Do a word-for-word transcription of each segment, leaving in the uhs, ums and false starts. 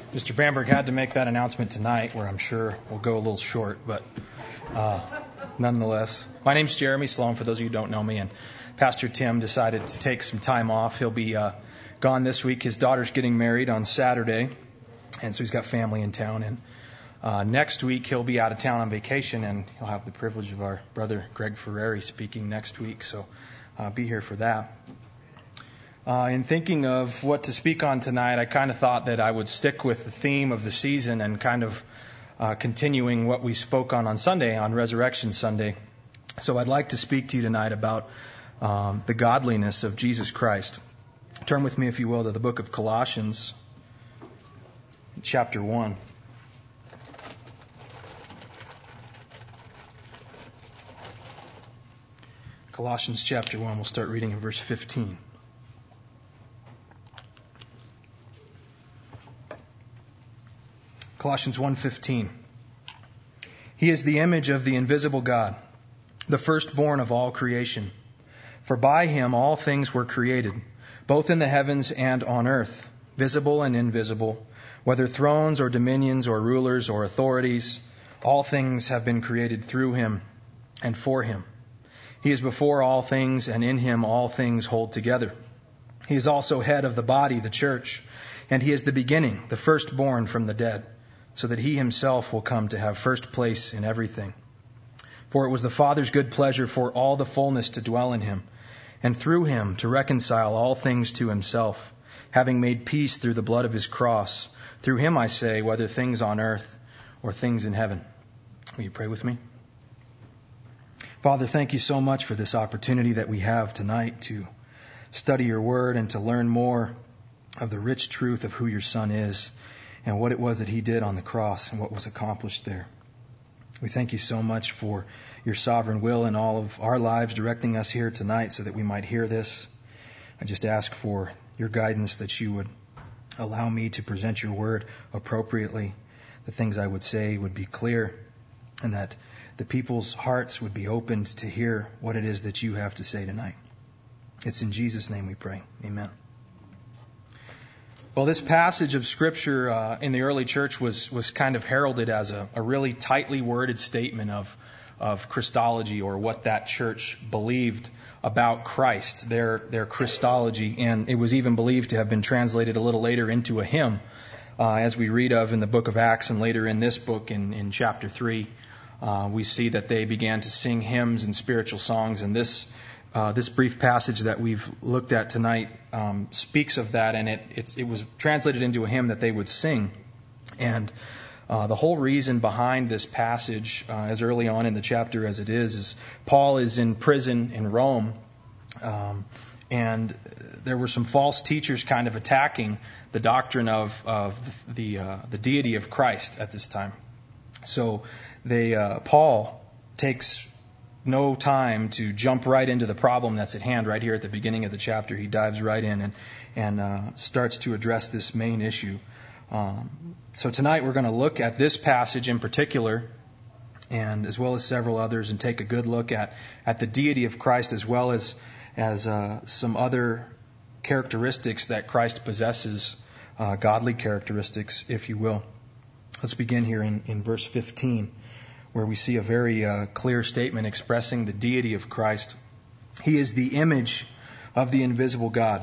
Mister Bamberg had to make that announcement tonight, where I'm sure we'll go a little short, but uh, nonetheless. My name's Jeremy Sloan, for those of you who don't know me, and Pastor Tim decided to take some time off. He'll be uh, gone this week. His daughter's getting married on Saturday, and so he's got family in town. And uh, next week he'll be out of town on vacation, and he'll have the privilege of our brother Greg Ferrari speaking next week, so uh, be here for that. Uh, in thinking of what to speak on tonight, I kind of thought that I would stick with the theme of the season and kind of uh, continuing what we spoke on on Sunday, on Resurrection Sunday. So I'd like to speak to you tonight about um, the godliness of Jesus Christ. Turn with me, if you will, to the book of Colossians, chapter one. Colossians chapter one, we'll start reading in verse fifteen. Colossians one fifteen. He is the image of the invisible God, the firstborn of all creation. For by him all things were created, both in the heavens and on earth, visible and invisible, whether thrones or dominions or rulers or authorities, all things have been created through him and for him. He is before all things, and in him all things hold together. He is also head of the body, the church, and he is the beginning, the firstborn from the dead, so that he himself will come to have first place in everything. For it was the Father's good pleasure for all the fullness to dwell in him, and through him to reconcile all things to himself, having made peace through the blood of his cross. Through him, I say, whether things on earth or things in heaven. Will you pray with me? Father, thank you so much for this opportunity that we have tonight to study your word and to learn more of the rich truth of who your Son is and what it was that he did on the cross and what was accomplished there. We thank you so much for your sovereign will in all of our lives, directing us here tonight so that we might hear this. I just ask for your guidance, that you would allow me to present your word appropriately. The things I would say would be clear, and that the people's hearts would be opened to hear what it is that you have to say tonight. It's in Jesus' name we pray. Amen. Well, this passage of Scripture uh, in the early church was was kind of heralded as a, a really tightly worded statement of of Christology, or what that church believed about Christ, their their Christology, and it was even believed to have been translated a little later into a hymn, uh, as we read of in the book of Acts, and later in this book in, in chapter three, uh, we see that they began to sing hymns and spiritual songs, and this Uh, this brief passage that we've looked at tonight um, speaks of that, and it it's, it was translated into a hymn that they would sing. And uh, the whole reason behind this passage, uh, as early on in the chapter as it is, is Paul is in prison in Rome, um, and there were some false teachers kind of attacking the doctrine of, of the uh, the deity of Christ at this time. So they uh, Paul takes no time to jump right into the problem that's at hand right here at the beginning of the chapter. He dives right in and, and uh, starts to address this main issue. Um, so tonight we're going to look at this passage in particular, and as well as several others, and take a good look at, at the deity of Christ, as well as, as uh, some other characteristics that Christ possesses, uh, godly characteristics, if you will. Let's begin here in, in verse fifteen. Where we see a very uh, clear statement expressing the deity of Christ. He is the image of the invisible God.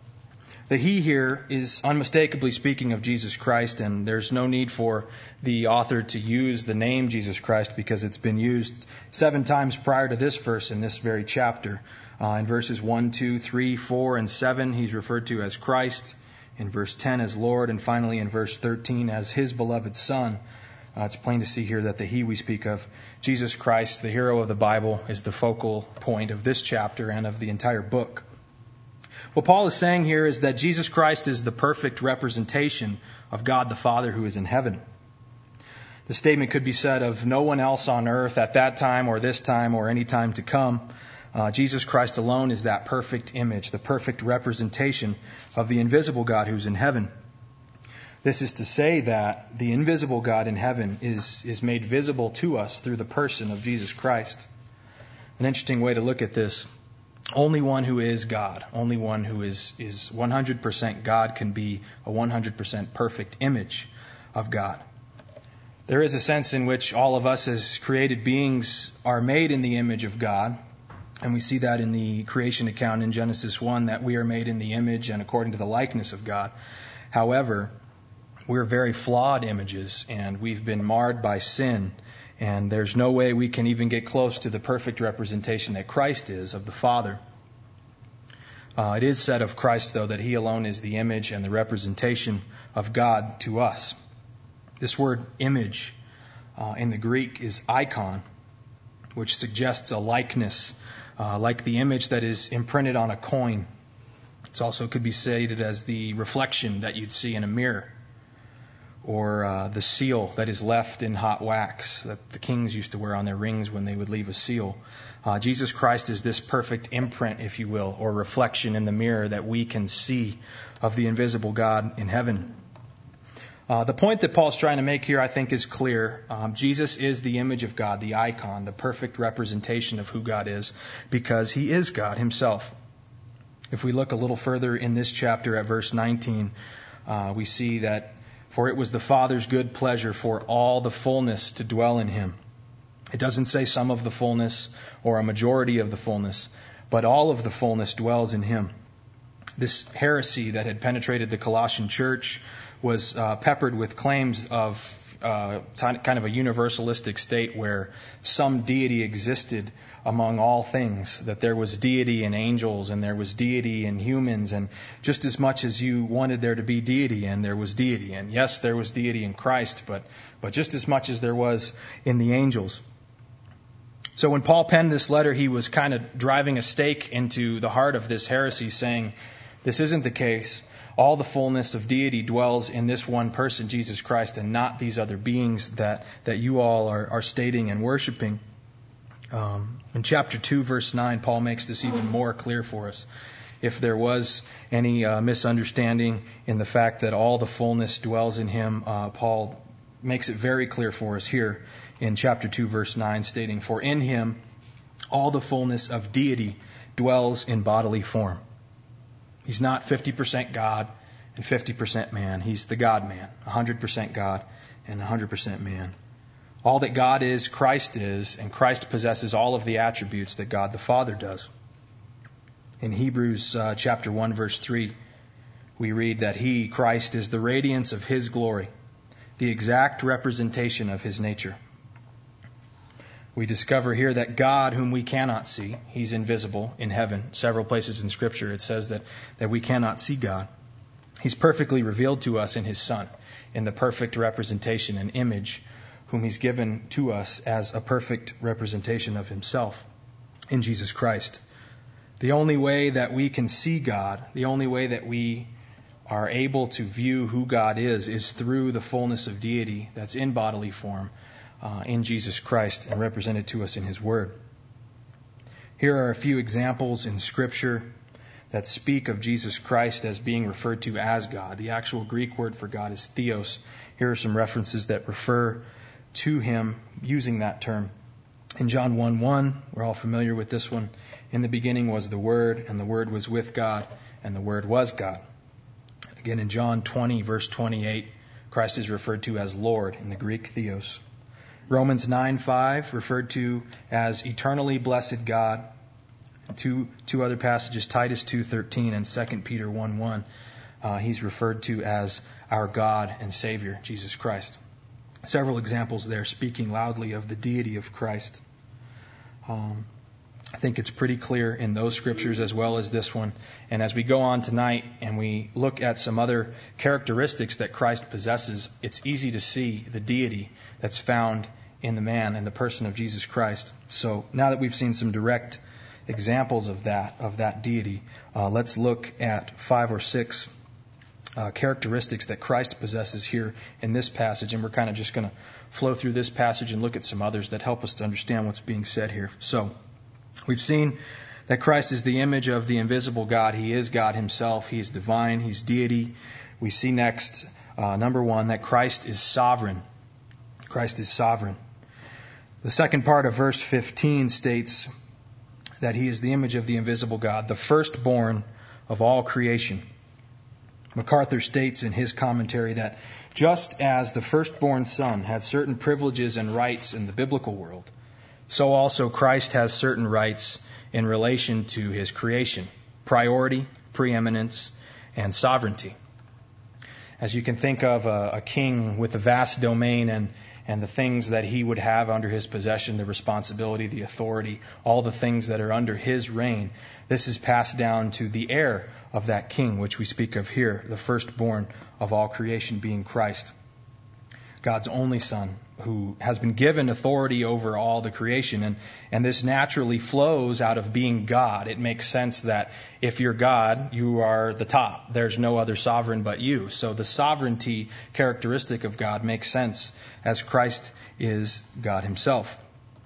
The he here is unmistakably speaking of Jesus Christ, and there's no need for the author to use the name Jesus Christ, because it's been used seven times prior to this verse in this very chapter. Uh, in verses one, two, three, four, and seven, he's referred to as Christ. In verse ten as Lord, and finally in verse thirteen as his beloved Son. Uh, it's plain to see here that the he we speak of, Jesus Christ, the hero of the Bible, is the focal point of this chapter and of the entire book. What Paul is saying here is that Jesus Christ is the perfect representation of God the Father who is in heaven. The statement could be said of no one else on earth at that time or this time or any time to come. Uh, Jesus Christ alone is that perfect image, the perfect representation of the invisible God who's in heaven. This is to say that the invisible God in heaven is, is made visible to us through the person of Jesus Christ. An interesting way to look at this. Only one who is God, only one who is, is one hundred percent God can be a one hundred percent perfect image of God. There is a sense in which all of us as created beings are made in the image of God. And we see that in the creation account in Genesis one, that we are made in the image and according to the likeness of God. However, we're very flawed images, and we've been marred by sin. And there's no way we can even get close to the perfect representation that Christ is of the Father. Uh, it is said of Christ, though, that He alone is the image and the representation of God to us. This word image uh, in the Greek is icon, which suggests a likeness, uh, like the image that is imprinted on a coin. It also could be stated as the reflection that you'd see in a mirror, or uh, the seal that is left in hot wax that the kings used to wear on their rings when they would leave a seal. Uh, Jesus Christ is this perfect imprint, if you will, or reflection in the mirror that we can see of the invisible God in heaven. Uh, the point that Paul's trying to make here, I think, is clear. Um, Jesus is the image of God, the icon, the perfect representation of who God is, because He is God Himself. If we look a little further in this chapter at verse nineteen, uh, we see that, "For it was the Father's good pleasure for all the fullness to dwell in Him." It doesn't say some of the fullness or a majority of the fullness, but all of the fullness dwells in Him. This heresy that had penetrated the Colossian church was uh, peppered with claims of uh, kind of a universalistic state where some deity existed among all things, that there was deity in angels and there was deity in humans, and just as much as you wanted there to be deity, and there was deity. And yes, there was deity in Christ, but, but just as much as there was in the angels. So when Paul penned this letter, he was kind of driving a stake into the heart of this heresy, saying, this isn't the case. All the fullness of deity dwells in this one person, Jesus Christ, and not these other beings that, that you all are, are stating and worshiping. Um, in chapter two, verse nine, Paul makes this even more clear for us. If there was any uh, misunderstanding in the fact that all the fullness dwells in Him, uh, Paul makes it very clear for us here in chapter two, verse nine, stating, "For in Him all the fullness of deity dwells in bodily form." He's not fifty percent God and fifty percent man. He's the God-man, one hundred percent God and one hundred percent man. All that God is, Christ is, and Christ possesses all of the attributes that God the Father does. In Hebrews uh, chapter one, verse three, we read that He, Christ, is the radiance of His glory, the exact representation of His nature. We discover here that God, whom we cannot see, He's invisible in heaven. Several places in Scripture it says that, that we cannot see God. He's perfectly revealed to us in His Son, in the perfect representation and image, whom He's given to us as a perfect representation of Himself in Jesus Christ. The only way that we can see God, the only way that we are able to view who God is, is through the fullness of deity that's in bodily form, Uh, in Jesus Christ and represented to us in His Word. Here are a few examples in Scripture that speak of Jesus Christ as being referred to as God. The actual Greek word for God is theos. Here are some references that refer to Him using that term. In John one one, we're all familiar with this one. "In the beginning was the Word, and the Word was with God, and the Word was God." Again, in John twenty, verse twenty-eight, Christ is referred to as Lord in the Greek theos. Romans nine five, referred to as eternally blessed God. Two, two other passages, Titus two thirteen and Second Peter one one, uh, He's referred to as our God and Savior, Jesus Christ. Several examples there speaking loudly of the deity of Christ. Um, I think it's pretty clear in those scriptures as well as this one. And as we go on tonight and we look at some other characteristics that Christ possesses, it's easy to see the deity that's found in the man and the person of Jesus Christ. So now that we've seen some direct examples of that, of that deity, uh, let's look at five or six uh, characteristics that Christ possesses here in this passage. And we're kind of just going to flow through this passage and look at some others that help us to understand what's being said here. So we've seen that Christ is the image of the invisible God. He is God Himself. He is divine. He's deity. We see next, uh, number one, that Christ is sovereign. Christ is sovereign. The second part of verse fifteen states that He is the image of the invisible God, the firstborn of all creation. MacArthur states in his commentary that just as the firstborn son had certain privileges and rights in the biblical world, so also Christ has certain rights in relation to his creation, priority, preeminence, and sovereignty. As you can think of a, a king with a vast domain and, and the things that he would have under his possession, the responsibility, the authority, all the things that are under his reign, this is passed down to the heir of that king, which we speak of here, the firstborn of all creation being Christ, God's only Son, who has been given authority over all the creation. And, and this naturally flows out of being God. It makes sense that if you're God, you are the top. There's no other sovereign but you. So the sovereignty characteristic of God makes sense as Christ is God himself.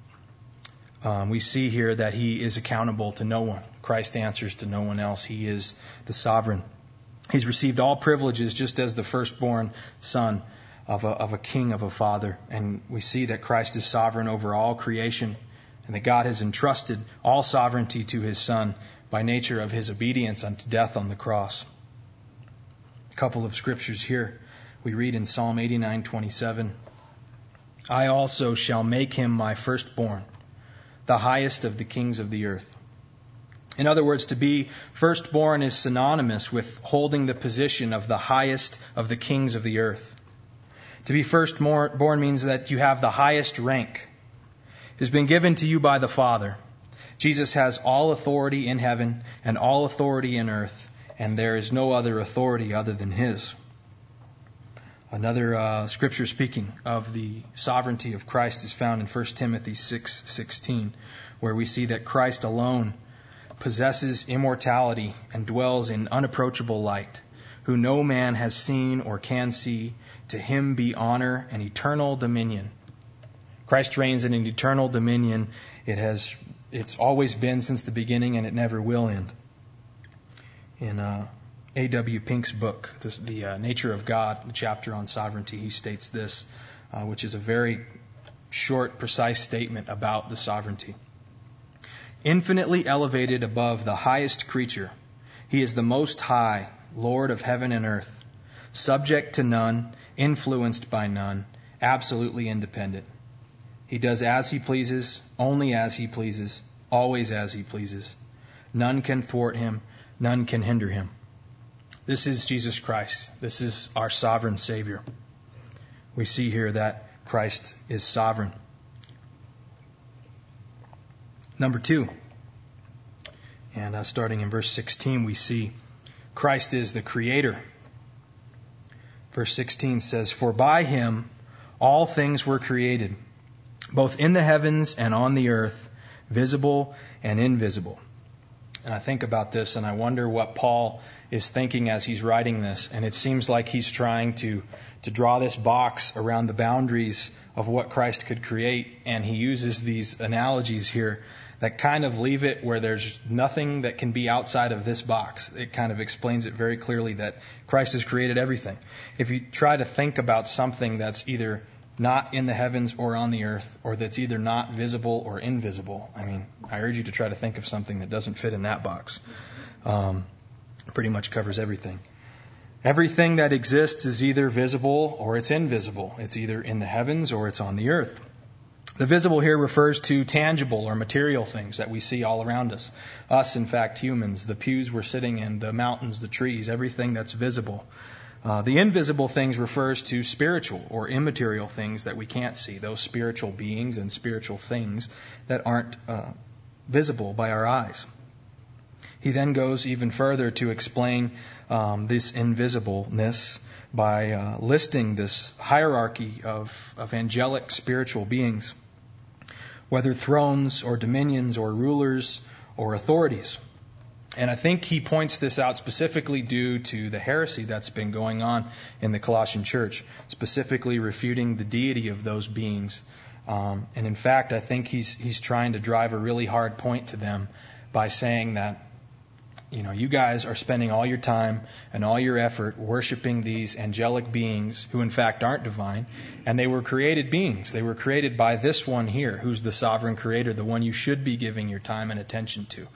Um, we see here that he is accountable to no one. Christ answers to no one else. He is the sovereign. He's received all privileges just as the firstborn son of a, of a king, of a father. And we see that Christ is sovereign over all creation and that God has entrusted all sovereignty to his Son by nature of his obedience unto death on the cross. A couple of scriptures here. We read in Psalm eighty-nine twenty-seven, I also shall make him my firstborn, the highest of the kings of the earth. In other words, to be firstborn is synonymous with holding the position of the highest of the kings of the earth. To be firstborn means that you have the highest rank. It has been given to you by the Father. Jesus has all authority in heaven and all authority in earth, and there is no other authority other than his. Another uh, scripture speaking of the sovereignty of Christ is found in First Timothy six sixteen, where we see that Christ alone possesses immortality and dwells in unapproachable light, who no man has seen or can see. To him be honor and eternal dominion. Christ reigns in an eternal dominion. It has, it's always been since the beginning, and it never will end. In uh, A W Pink's book, this, The uh, Nature of God, the chapter on sovereignty, he states this, uh, which is a very short, precise statement about the sovereignty. Infinitely elevated above the highest creature, he is the most high, Lord of heaven and earth, subject to none, influenced by none, absolutely independent. He does as he pleases, only as he pleases, always as he pleases. None can thwart him, none can hinder him. This is Jesus Christ. This is our sovereign Savior. We see here that Christ is sovereign. Number two, and uh, starting in verse sixteen, we see Christ is the Creator. Verse sixteen says, For by him all things were created, both in the heavens and on the earth, visible and invisible. And I think about this and I wonder what Paul is thinking as he's writing this. And it seems like he's trying to, to draw this box around the boundaries of what Christ could create. And he uses these analogies here that kind of leave it where there's nothing that can be outside of this box. It kind of explains it very clearly that Christ has created everything. If you try to think about something that's either not in the heavens or on the earth, or that's either not visible or invisible, I mean, I urge you to try to think of something that doesn't fit in that box. Um, pretty much covers everything. Everything that exists is either visible or it's invisible. It's either in the heavens or it's on the earth. The visible here refers to tangible or material things that we see all around us. Us, in fact, humans, the pews we're sitting in, the mountains, the trees, everything that's visible. Uh, the invisible things refers to spiritual or immaterial things that we can't see, those spiritual beings and spiritual things that aren't uh, visible by our eyes. He then goes even further to explain um, this invisibleness by uh, listing this hierarchy of, of angelic spiritual beings, whether thrones or dominions or rulers or authorities. And I think he points this out specifically due to the heresy that's been going on in the Colossian church, specifically refuting the deity of those beings. Um, and in fact, I think he's he's trying to drive a really hard point to them by saying that, you know, you guys are spending all your time and all your effort worshiping these angelic beings who in fact aren't divine, and they were created beings. They were created by this one here, who's the sovereign creator, the one you should be giving your time and attention to.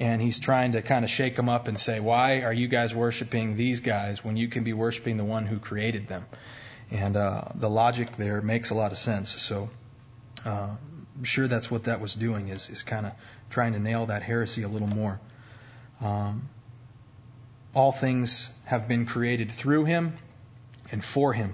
And he's trying to kind of shake them up and say, why are you guys worshiping these guys when you can be worshiping the one who created them? And uh, the logic there makes a lot of sense. So uh, I'm sure that's what that was doing, is, is kind of trying to nail that heresy a little more. Um, all things have been created through him and for him.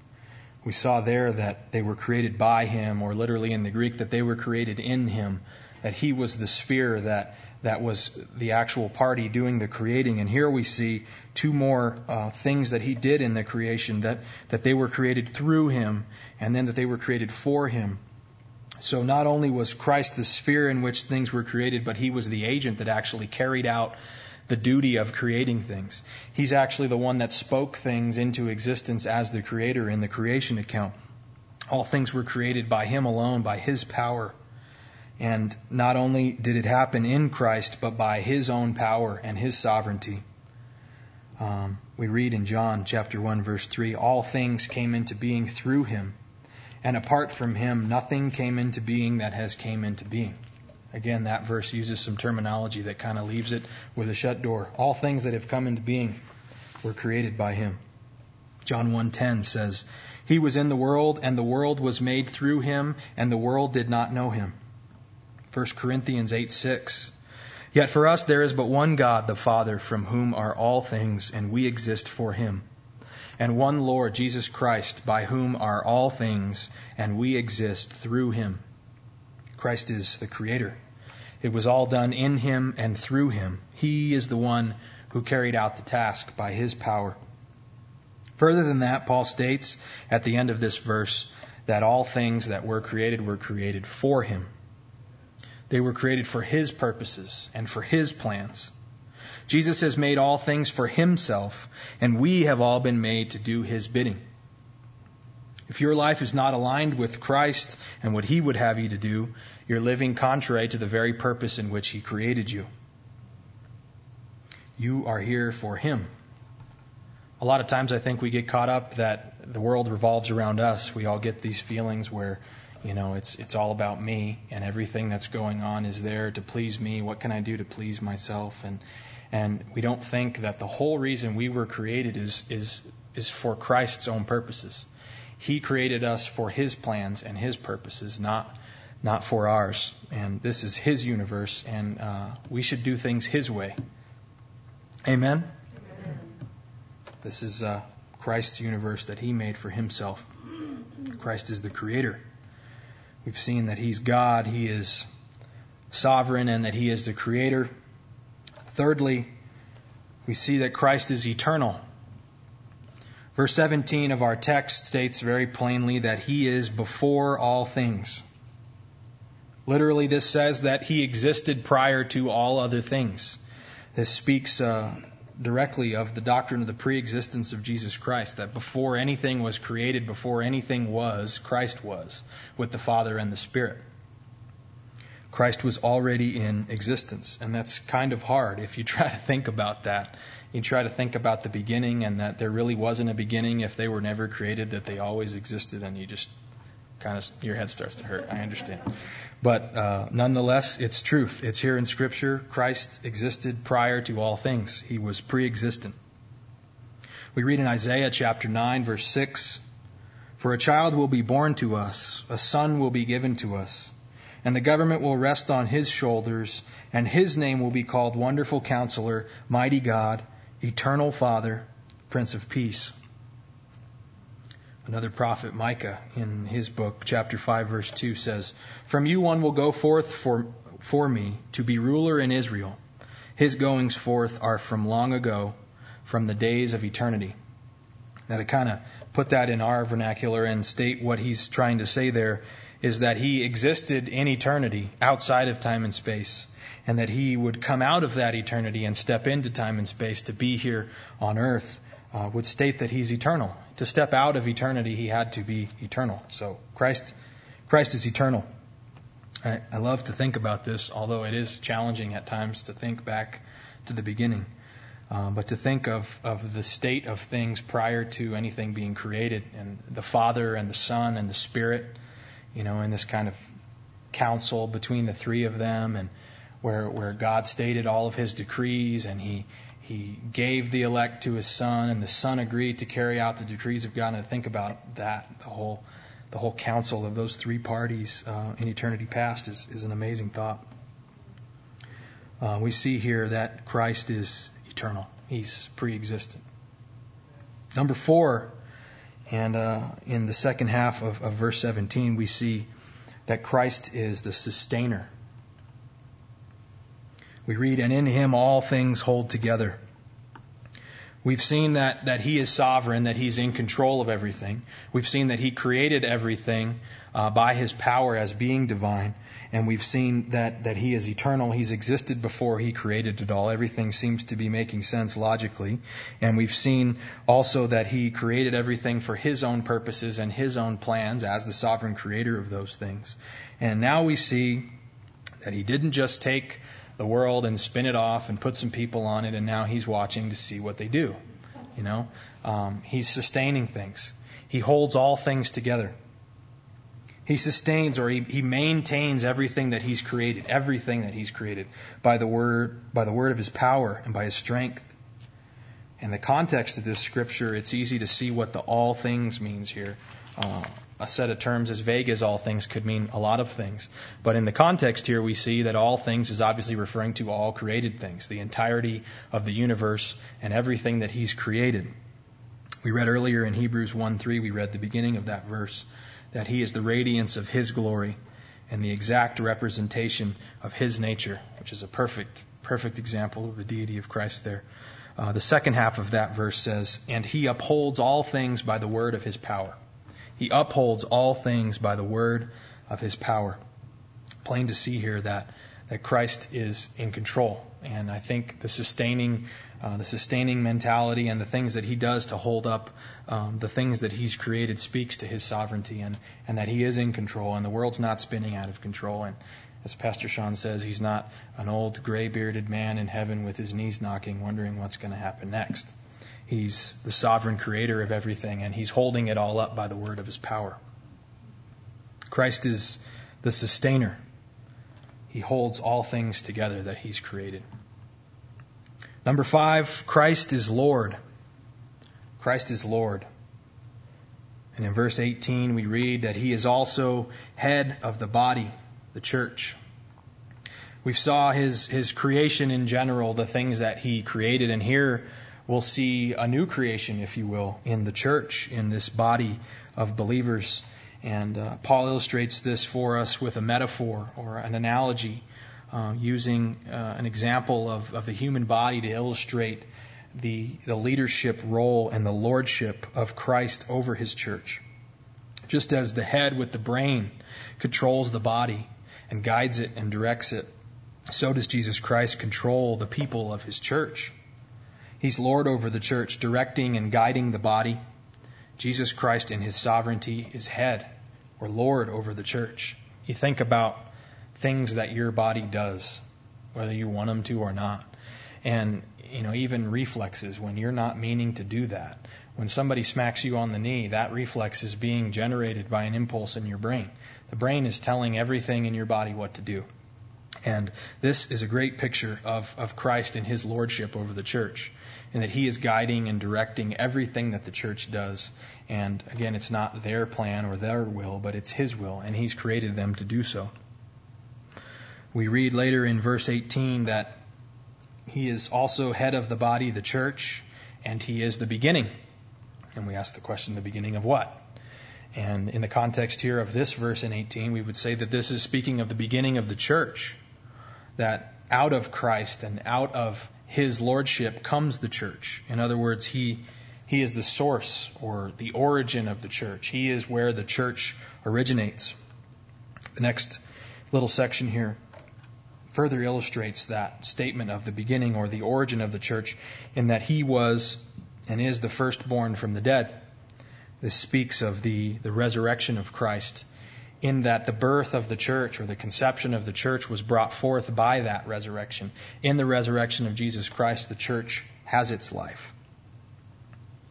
We saw there that they were created by him, or literally in the Greek that they were created in him, that he was the sphere that that was the actual party doing the creating. And here we see two more uh, things that he did in the creation, that, that they were created through him, and then that they were created for him. So not only was Christ the sphere in which things were created, but he was the agent that actually carried out the duty of creating things. He's actually the one that spoke things into existence as the creator in the creation account. All things were created by him alone, by his power. And not only did it happen in Christ, but by his own power and his sovereignty. Um, we read in John chapter one, verse three, all things came into being through him, and apart from him, nothing came into being that has came into being. Again, that verse uses some terminology that kind of leaves it with a shut door. All things that have come into being were created by him. John one ten says, he was in the world, and the world was made through him, and the world did not know him. First Corinthians eight six. Yet for us there is but one God, the Father, from whom are all things, and we exist for him. And one Lord, Jesus Christ, by whom are all things, and we exist through him. Christ is the Creator. It was all done in him and through him. He is the one who carried out the task by his power. Further than that, Paul states at the end of this verse that all things that were created were created for him. They were created for his purposes and for his plans. Jesus has made all things for himself, and we have all been made to do his bidding. If your life is not aligned with Christ and what he would have you to do, you're living contrary to the very purpose in which he created you. You are here for him. A lot of times I think we get caught up that the world revolves around us. We all get these feelings where, you know, it's it's all about me, and everything that's going on is there to please me. What can I do to please myself? And and we don't think that the whole reason we were created is is is for Christ's own purposes. He created us for his plans and his purposes, not not for ours. And this is his universe, and uh, we should do things his way. Amen? Amen. This is uh, Christ's universe that he made for himself. Christ is the creator. We've seen that he's God, he is sovereign, and that he is the creator. Thirdly, we see that Christ is eternal. Verse seventeen of our text states very plainly that he is before all things. Literally, this says that he existed prior to all other things. This speaks uh, directly of the doctrine of the pre-existence of Jesus Christ, that before anything was created, before anything was, Christ was, with the Father and the Spirit. Christ was already in existence, and that's kind of hard if you try to think about that. You try to think about the beginning, and that there really wasn't a beginning if they were never created, that they always existed, and you just kind of, your head starts to hurt. I understand. But uh, nonetheless, it's truth. It's here in Scripture. Christ existed prior to all things. He was pre-existent. We read in Isaiah chapter nine, verse six, for a child will be born to us, a son will be given to us, and the government will rest on his shoulders, and his name will be called Wonderful Counselor, Mighty God, Eternal Father, Prince of Peace. Another prophet, Micah, in his book, chapter five, verse two, says, from you one will go forth for, for me to be ruler in Israel. His goings forth are from long ago, from the days of eternity. Now, to kind of put that in our vernacular and state what he's trying to say there, is that he existed in eternity, outside of time and space, and that he would come out of that eternity and step into time and space to be here on earth, uh, would state that he's eternal. To step out of eternity, he had to be eternal. So Christ, Christ is eternal. I, I love to think about this, although it is challenging at times to think back to the beginning. Uh, but to think of, of the state of things prior to anything being created, and the Father and the Son and the Spirit, you know, in this kind of counsel between the three of them, and where where God stated all of his decrees, and he he gave the elect to his Son, and the Son agreed to carry out the decrees of God. And to think about that, the whole the whole council of those three parties uh, in eternity past is, is an amazing thought. Uh, we see here that Christ is eternal. He's pre-existent. Number four, and uh, in the second half of, of verse seventeen, we see that Christ is the sustainer. We read, and in him all things hold together. We've seen that, that he is sovereign, that he's in control of everything. We've seen that he created everything uh, by his power as being divine. And we've seen that, that he is eternal. He's existed before he created it all. Everything seems to be making sense logically. And we've seen also that he created everything for his own purposes and his own plans as the sovereign creator of those things. And now we see that he didn't just take the world and spin it off and put some people on it, and now he's watching to see what they do. You know, um, he's sustaining things. He holds all things together. He sustains, or he, he maintains everything that he's created, everything that he's created by the word, by the word of his power and by his strength. In the context of this scripture, it's easy to see what the all things means here. Uh, a set of terms as vague as all things could mean a lot of things. But in the context here, we see that all things is obviously referring to all created things, the entirety of the universe and everything that he's created. We read earlier in Hebrews one three, we read the beginning of that verse, that he is the radiance of his glory and the exact representation of his nature, which is a perfect, perfect example of the deity of Christ there. Uh, the second half of that verse says, and he upholds all things by the word of his power. He upholds all things by the word of his power. Plain to see here that, that Christ is in control. And I think the sustaining uh, the sustaining mentality and the things that he does to hold up um, the things that he's created speaks to his sovereignty, and, and that he is in control, and the world's not spinning out of control. And as Pastor Sean says, he's not an old gray-bearded man in heaven with his knees knocking, wondering what's going to happen next. He's the sovereign creator of everything, and he's holding it all up by the word of his power. Christ is the sustainer. He holds all things together that he's created. Number five, Christ is Lord. Christ is Lord. And in verse eighteen, we read that he is also head of the body, the church. We saw his, his creation in general, the things that he created, and here we'll see a new creation, if you will, in the church, in this body of believers. And uh, Paul illustrates this for us with a metaphor or an analogy, uh, using uh, an example of, of the human body to illustrate the, the leadership role and the lordship of Christ over his church. Just as the head with the brain controls the body and guides it and directs it, so does Jesus Christ control the people of his church. He's Lord over the church, directing and guiding the body. Jesus Christ in his sovereignty is head or Lord over the church. You think about things that your body does, whether you want them to or not. And, you know, even reflexes, when you're not meaning to do that. When somebody smacks you on the knee, that reflex is being generated by an impulse in your brain. The brain is telling everything in your body what to do. And this is a great picture of, of Christ and his lordship over the church, and that he is guiding and directing everything that the church does. And again, it's not their plan or their will, but it's his will, and he's created them to do so. We read later in verse eighteen that he is also head of the body, the church, and he is the beginning. And we ask the question, the beginning of what? And in the context here of this verse in eighteen, we would say that this is speaking of the beginning of the church, that out of Christ and out of his lordship comes the church. In other words, he he is the source or the origin of the church. He is where the church originates. The next little section here further illustrates that statement of the beginning or the origin of the church, in that he was and is the firstborn from the dead. This speaks of the, the resurrection of Christ, in that the birth of the church or the conception of the church was brought forth by that resurrection. In the resurrection of Jesus Christ, the church has its life.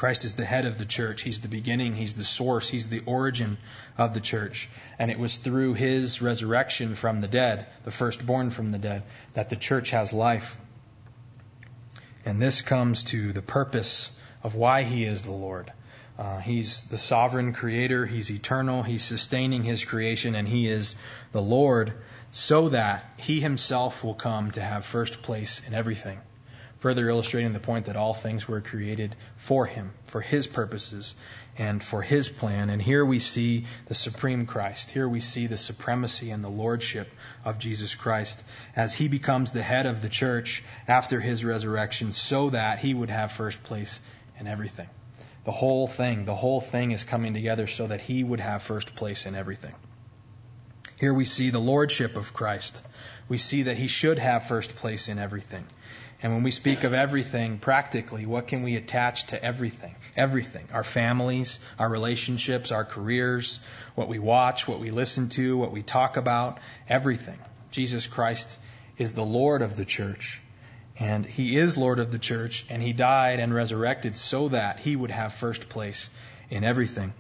Christ is the head of the church. He's the beginning. He's the source. He's the origin of the church. And it was through His resurrection from the dead, the firstborn from the dead, that the church has life. And this comes to the purpose of why He is the Lord. Uh, he's the sovereign creator. He's eternal. He's sustaining His creation, and He is the Lord, so that He Himself will come to have first place in everything. Further illustrating the point that all things were created for Him, for His purposes, and for His plan. And here we see the supreme Christ. Here we see the supremacy and the lordship of Jesus Christ as He becomes the head of the church after His resurrection, so that He would have first place in everything. The whole thing, the whole thing is coming together so that He would have first place in everything. Here we see the lordship of Christ. We see that He should have first place in everything. And when we speak of everything, practically, what can we attach to everything? Everything. Our families, our relationships, our careers, what we watch, what we listen to, what we talk about, everything. Jesus Christ is the Lord of the church. And He is Lord of the church, and He died and resurrected so that He would have first place in everything.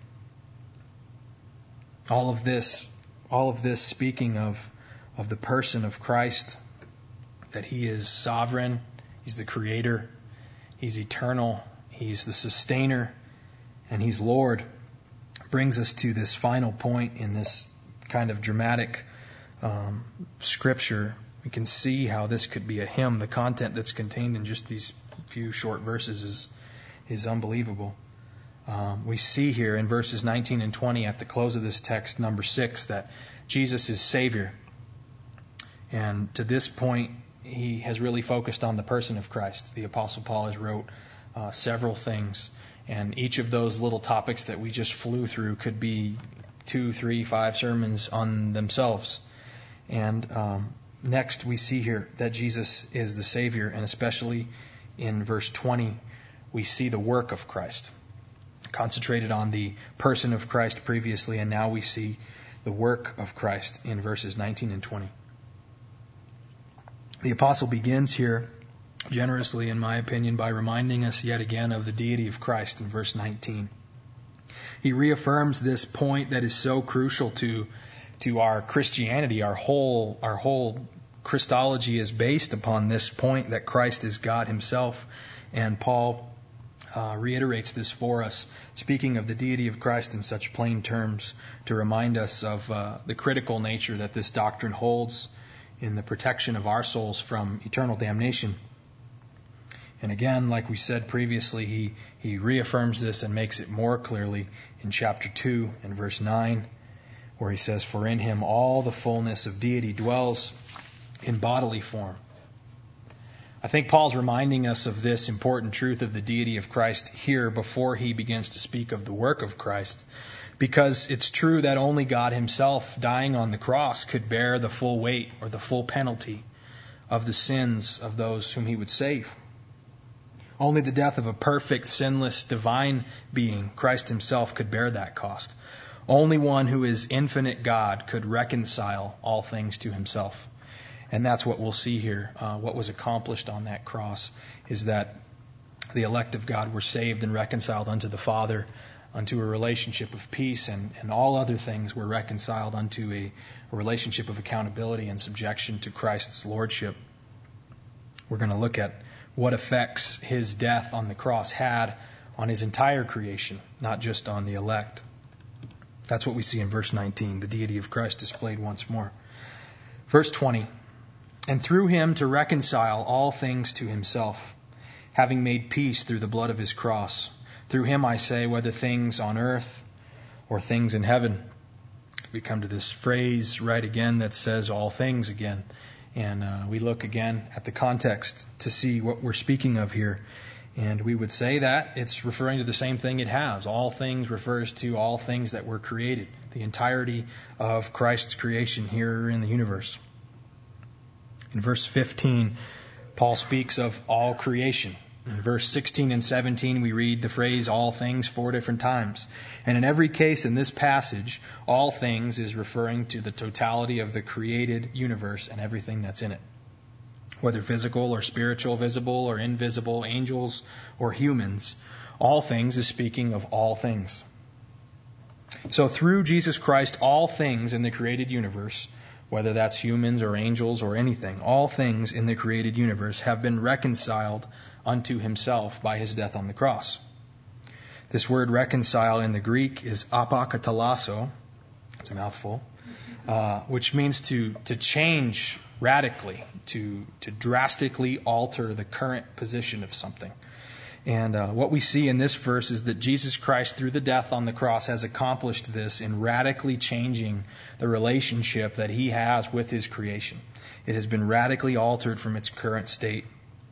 All of this, all of this speaking of, of the person of Christ, that He is sovereign, He's the creator, He's eternal, He's the sustainer, and He's Lord, brings us to this final point in this kind of dramatic um, scripture. We can see how this could be a hymn. The content that's contained in just these few short verses is, is unbelievable. Um, we see here in verses nineteen and twenty at the close of this text, number six, that Jesus is Savior. And to this point, he has really focused on the person of Christ. The Apostle Paul has wrote uh, several things, and each of those little topics that we just flew through could be two, three, five sermons on themselves. And um, next we see here that Jesus is the Savior, and especially in verse twenty, we see the work of Christ. Concentrated on the person of Christ previously, and now we see the work of Christ in verses nineteen and twenty. The apostle begins here generously, in my opinion, by reminding us yet again of the deity of Christ in verse nineteen. He reaffirms this point that is so crucial to to our Christianity. Our whole our whole Christology is based upon this point that Christ is God Himself, and Paul uh, reiterates this for us, speaking of the deity of Christ in such plain terms, to remind us of uh, the critical nature that this doctrine holds in the protection of our souls from eternal damnation. And again, like we said previously, he, he reaffirms this and makes it more clearly in chapter two and verse nine, where he says, "For in Him all the fullness of deity dwells in bodily form." I think Paul's reminding us of this important truth of the deity of Christ here before he begins to speak of the work of Christ, because it's true that only God Himself, dying on the cross, could bear the full weight or the full penalty of the sins of those whom He would save. Only the death of a perfect, sinless, divine being, Christ Himself, could bear that cost. Only one who is infinite God could reconcile all things to Himself. And that's what we'll see here. Uh, what was accomplished on that cross is that the elect of God were saved and reconciled unto the Father, unto a relationship of peace, and, and all other things were reconciled unto a, a relationship of accountability and subjection to Christ's lordship. We're going to look at what effects His death on the cross had on His entire creation, not just on the elect. That's what we see in verse nineteen, the deity of Christ displayed once more. Verse twenty, "And through Him to reconcile all things to Himself, having made peace through the blood of His cross. Through Him, I say, whether things on earth or things in heaven." We come to this phrase right again that says all things again. And uh, we look again at the context to see what we're speaking of here. And we would say that it's referring to the same thing it has. All things refers to all things that were created, the entirety of Christ's creation here in the universe. In verse fifteen, Paul speaks of all creation. In verse sixteen and seventeen, we read the phrase all things four different times. And in every case in this passage, all things is referring to the totality of the created universe and everything that's in it. whether physical or spiritual, visible or invisible, angels or humans. All things is speaking of all things. So through Jesus Christ, all things in the created universe, whether that's humans or angels or anything, all things in the created universe have been reconciled unto himself by his death on the cross. This word reconcile in the Greek is apokatallasso. It's a mouthful. Uh, which means to, to change radically, to, to drastically alter the current position of something. And uh, what we see in this verse is that Jesus Christ, through the death on the cross, has accomplished this in radically changing the relationship that he has with his creation. It has been radically altered from its current state.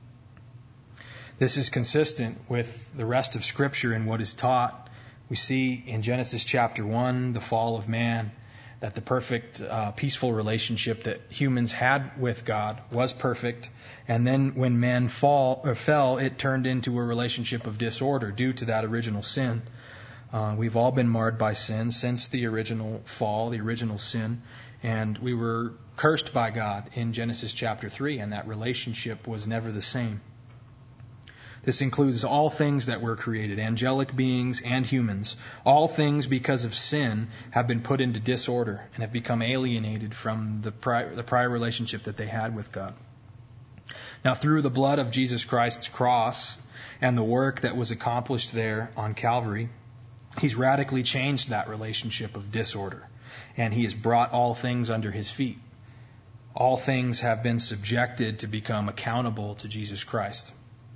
This is consistent with the rest of Scripture and what is taught. We see in Genesis chapter one, the fall of man, that the perfect, uh, peaceful relationship that humans had with God was perfect. And then when man fall, or fell, it turned into a relationship of disorder due to that original sin. Uh, we've all been marred by sin since the original fall, the original sin. And we were cursed by God in Genesis chapter three, and that relationship was never the same. This includes all things that were created, angelic beings and humans. All things, because of sin, have been put into disorder and have become alienated from the prior, the prior relationship that they had with God. Now, through the blood of Jesus Christ's cross and the work that was accomplished there on Calvary, he's radically changed that relationship of disorder, and he has brought all things under his feet. All things have been subjected to become accountable to Jesus Christ.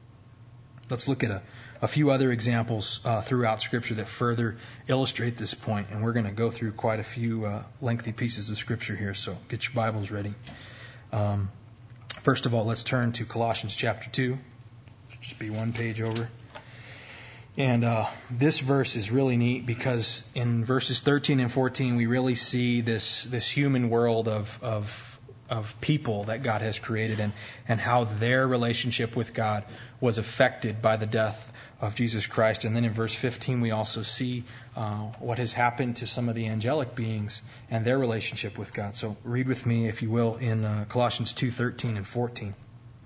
Let's look at a, a few other examples uh, throughout Scripture that further illustrate this point. And we're going to go through quite a few uh, lengthy pieces of Scripture here, so get your Bibles ready. Um, first of all, let's turn to Colossians chapter two. Just be one page over. And uh, this verse is really neat because in verses thirteen and fourteen, we really see this this human world of of of people that God has created and, and how their relationship with God was affected by the death of Jesus Christ. And then in verse fifteen, we also see uh, what has happened to some of the angelic beings and their relationship with God. So read with me, if you will, in uh, Colossians two, thirteen and fourteen.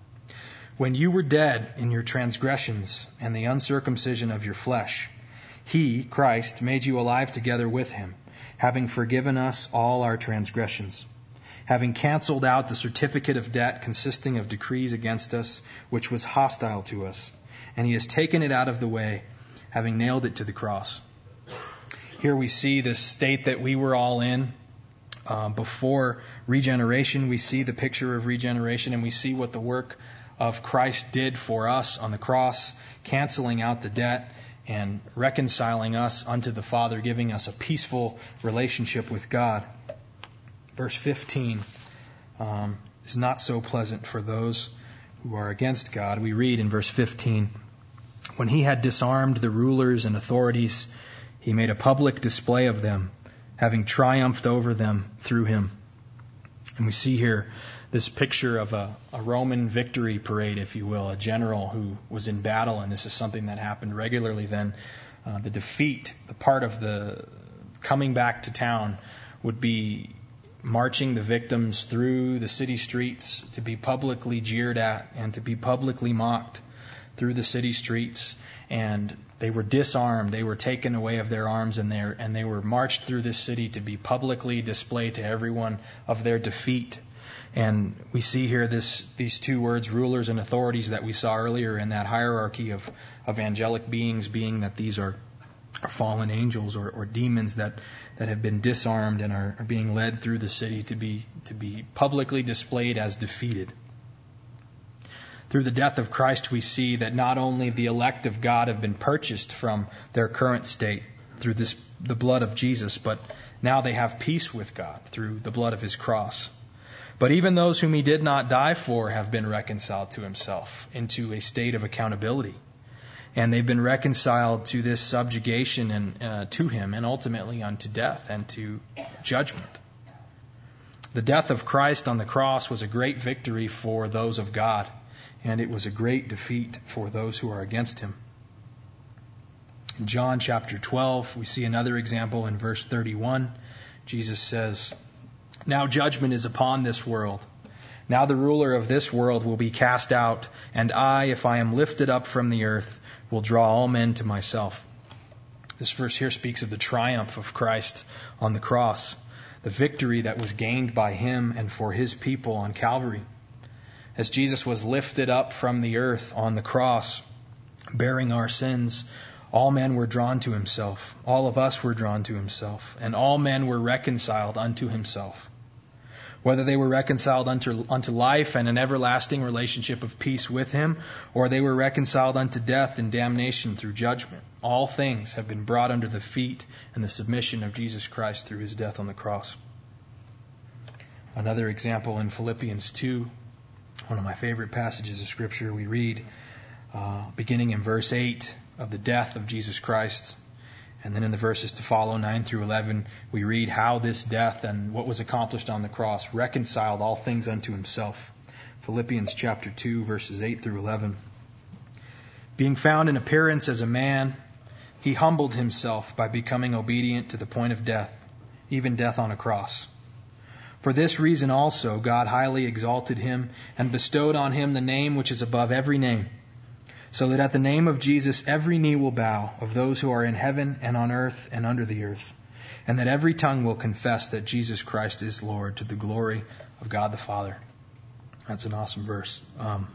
When you were dead in your transgressions and the uncircumcision of your flesh, he, Christ, made you alive together with him, having forgiven us all our transgressions, having canceled out the certificate of debt consisting of decrees against us, which was hostile to us. And he has taken it out of the way, having nailed it to the cross. Here we see this state that we were all in uh, before regeneration. We see the picture of regeneration, and we see what the work of Christ did for us on the cross, canceling out the debt and reconciling us unto the Father, giving us a peaceful relationship with God. Verse fifteen um, is not so pleasant for those who are against God. We read in verse fifteen, when he had disarmed the rulers and authorities, he made a public display of them, having triumphed over them through him. And we see here this picture of a, a Roman victory parade, if you will, a general who was in battle, and this is something that happened regularly then. Uh, the defeat, the part of the coming back to town would be marching the victims through the city streets to be publicly jeered at and to be publicly mocked through the city streets. And they were disarmed, they were taken away of their arms, and they and they were marched through this city to be publicly displayed to everyone of their defeat. And we see here this these two words, rulers and authorities, that we saw earlier in that hierarchy of, of angelic beings, being that these are, are fallen angels or, or demons that, that have been disarmed and are, are being led through the city to be to be publicly displayed as defeated. Through the death of Christ, we see that not only the elect of God have been purchased from their current state through this the blood of Jesus, but now they have peace with God through the blood of his cross. But even those whom he did not die for have been reconciled to himself into a state of accountability. And they've been reconciled to this subjugation and uh, to him, and ultimately unto death and to judgment. The death of Christ on the cross was a great victory for those of God, and it was a great defeat for those who are against him. In John chapter twelve, we see another example in verse thirty-one. Jesus says, "Now judgment is upon this world. Now the ruler of this world will be cast out, and I, if I am lifted up from the earth, will draw all men to myself." This verse here speaks of the triumph of Christ on the cross, the victory that was gained by him and for his people on Calvary. As Jesus was lifted up from the earth on the cross, bearing our sins, all men were drawn to himself. All of us were drawn to himself, and all men were reconciled unto himself. Whether they were reconciled unto, unto life and an everlasting relationship of peace with him, or they were reconciled unto death and damnation through judgment, all things have been brought under the feet and the submission of Jesus Christ through his death on the cross. Another example in Philippians two, one of my favorite passages of Scripture, we read, uh, beginning in verse eight, of the death of Jesus Christ. And then in the verses to follow, nine through eleven, we read how this death and what was accomplished on the cross reconciled all things unto himself. Philippians chapter two, verses eight through eleven. "Being found in appearance as a man, he humbled himself by becoming obedient to the point of death, even death on a cross. For this reason also God highly exalted him and bestowed on him the name which is above every name, so that at the name of Jesus every knee will bow, of those who are in heaven and on earth and under the earth, and that every tongue will confess that Jesus Christ is Lord, to the glory of God the Father." That's an awesome verse. Um,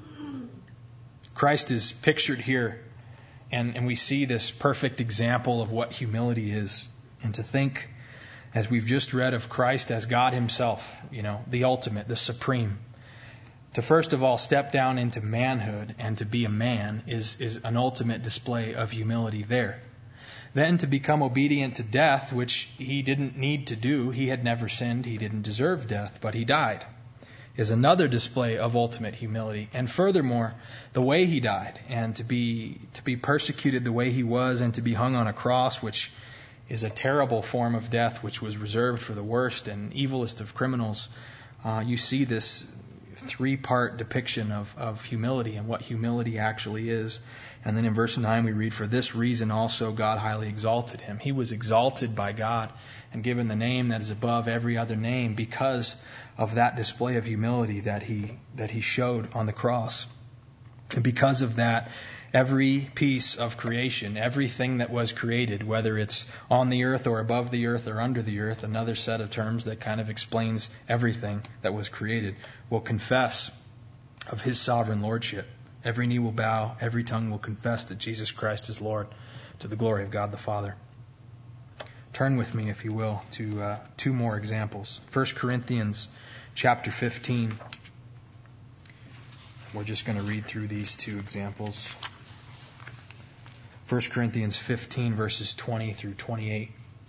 Christ is pictured here, and, and we see this perfect example of what humility is. And to think, as we've just read of Christ as God himself, you know, the ultimate, the supreme, to first of all step down into manhood and to be a man is, is an ultimate display of humility there. Then to become obedient to death, which he didn't need to do. He had never sinned. He didn't deserve death, but he died, is another display of ultimate humility. And furthermore, the way he died, and to be to be persecuted the way he was, and to be hung on a cross, which is a terrible form of death, which was reserved for the worst and evilest of criminals. Uh, you see this three-part depiction of, of humility and what humility actually is. And then in verse nine we read, "For this reason also God highly exalted him." He was exalted by God and given the name that is above every other name because of that display of humility that he that he showed on the cross. And because of that, every piece of creation, everything that was created, whether it's on the earth or above the earth or under the earth, another set of terms that kind of explains everything that was created, will confess of his sovereign lordship. Every knee will bow, every tongue will confess that Jesus Christ is Lord, to the glory of God the Father. Turn with me, if you will, to uh, two more examples. First Corinthians chapter fifteen. We're just going to read through these two examples. First Corinthians fifteen, verses twenty through twenty-eight.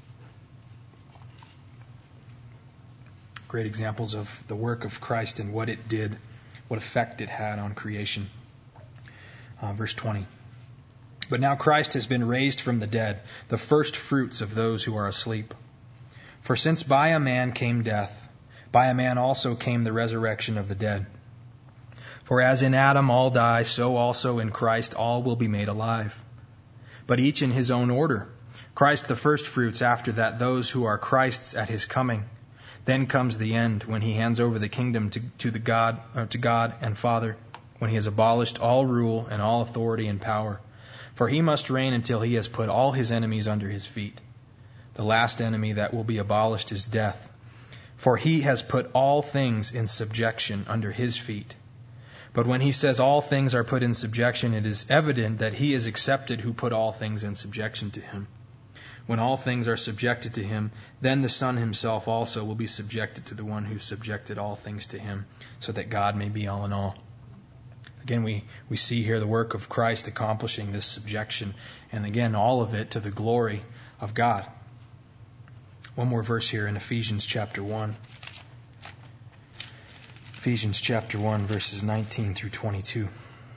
Great examples of the work of Christ and what it did, what effect it had on creation. Uh, verse twenty. "But now Christ has been raised from the dead, the first fruits of those who are asleep. For since by a man came death, by a man also came the resurrection of the dead. For as in Adam all die, so also in Christ all will be made alive. But each in his own order. Christ the first fruits, after that those who are Christ's at his coming. Then comes the end, when he hands over the kingdom to, to the God, or to God and Father, when he has abolished all rule and all authority and power. For he must reign until he has put all his enemies under his feet. The last enemy that will be abolished is death. For he has put all things in subjection under his feet. But when he says all things are put in subjection, it is evident that he is accepted who put all things in subjection to him. When all things are subjected to him, then the Son himself also will be subjected to the one who subjected all things to him, so that God may be all in all." Again, we, we see here the work of Christ accomplishing this subjection, and again, all of it to the glory of God. One more verse here in Ephesians chapter one. Ephesians chapter one, verses nineteen through twenty-two.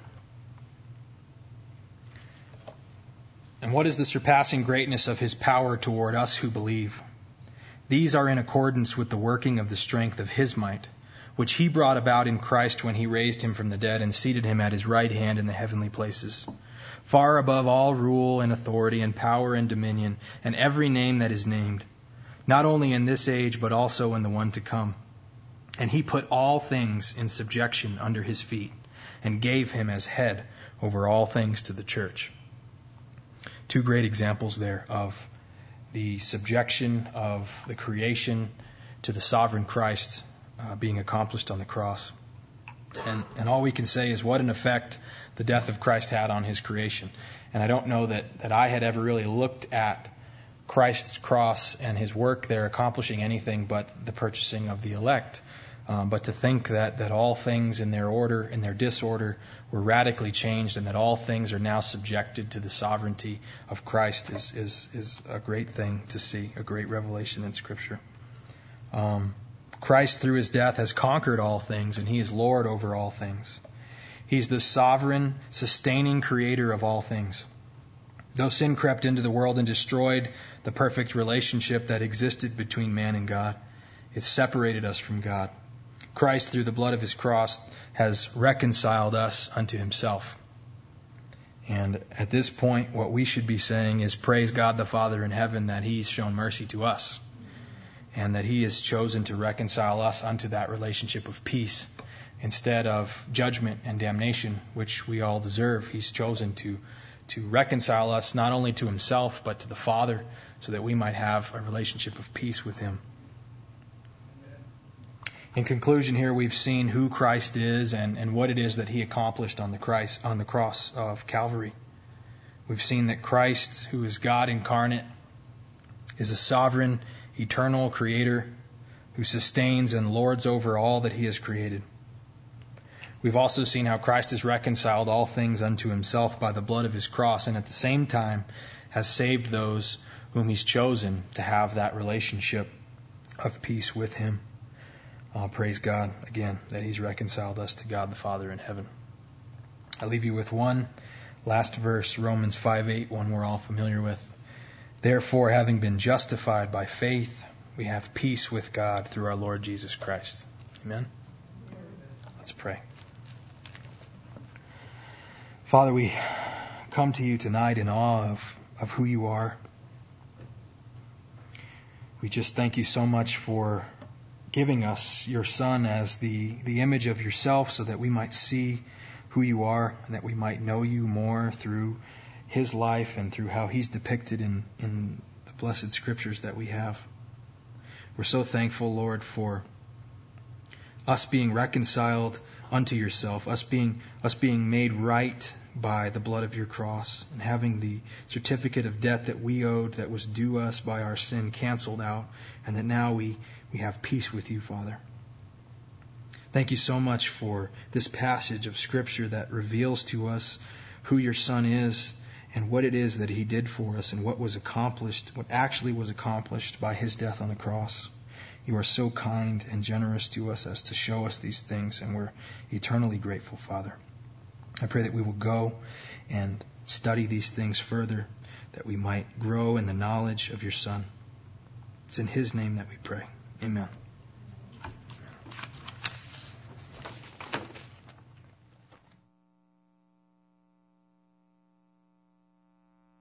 "And what is the surpassing greatness of his power toward us who believe? These are in accordance with the working of the strength of his might, which he brought about in Christ when he raised him from the dead and seated him at his right hand in the heavenly places, far above all rule and authority and power and dominion, and every name that is named, not only in this age but also in the one to come. And he put all things in subjection under his feet and gave him as head over all things to the church. Two great examples there of the subjection of the creation to the sovereign Christ uh, being accomplished on the cross. And, and all we can say is what an effect the death of Christ had on his creation. And I don't know that, that I had ever really looked at Christ's cross and his work there accomplishing anything but the purchasing of the elect. Um, but to think that, that all things in their order, in their disorder, were radically changed and that all things are now subjected to the sovereignty of Christ is, is, is a great thing to see, a great revelation in Scripture. Um, Christ, through his death, has conquered all things, and he is Lord over all things. He's the sovereign, sustaining creator of all things. Though sin crept into the world and destroyed the perfect relationship that existed between man and God, it separated us from God. Christ, through the blood of his cross, has reconciled us unto himself. And at this point, what we should be saying is, praise God the Father in heaven that he's shown mercy to us, and that he has chosen to reconcile us unto that relationship of peace instead of judgment and damnation, which we all deserve. He's chosen to, to reconcile us not only to himself, but to the Father, so that we might have a relationship of peace with him. In conclusion here, we've seen who Christ is and, and what it is that he accomplished on the Christ on the cross of Calvary. We've seen that Christ, who is God incarnate, is a sovereign, eternal creator who sustains and lords over all that he has created. We've also seen how Christ has reconciled all things unto himself by the blood of his cross, and at the same time has saved those whom he's chosen to have that relationship of peace with him. Uh, praise God, again, that he's reconciled us to God the Father in heaven. I leave you with one last verse, Romans five eight, one we're all familiar with. Therefore, having been justified by faith, we have peace with God through our Lord Jesus Christ. Amen? Let's pray. Father, we come to you tonight in awe of, of who you are. We just thank you so much for giving us your Son as the, the image of yourself so that we might see who you are and that we might know you more through his life and through how he's depicted in, in the blessed scriptures that we have. We're so thankful, Lord, for us being reconciled unto yourself, us being us being made right by the blood of your cross, and having the certificate of debt that we owed, that was due us by our sin, canceled out, and that now we, we have peace with you, Father. Thank you so much for this passage of Scripture that reveals to us who your Son is and what it is that he did for us and what was accomplished, what actually was accomplished by his death on the cross. You are so kind and generous to us as to show us these things, and we're eternally grateful, Father. I pray that we will go and study these things further, that we might grow in the knowledge of your Son. It's in his name that we pray. Amen.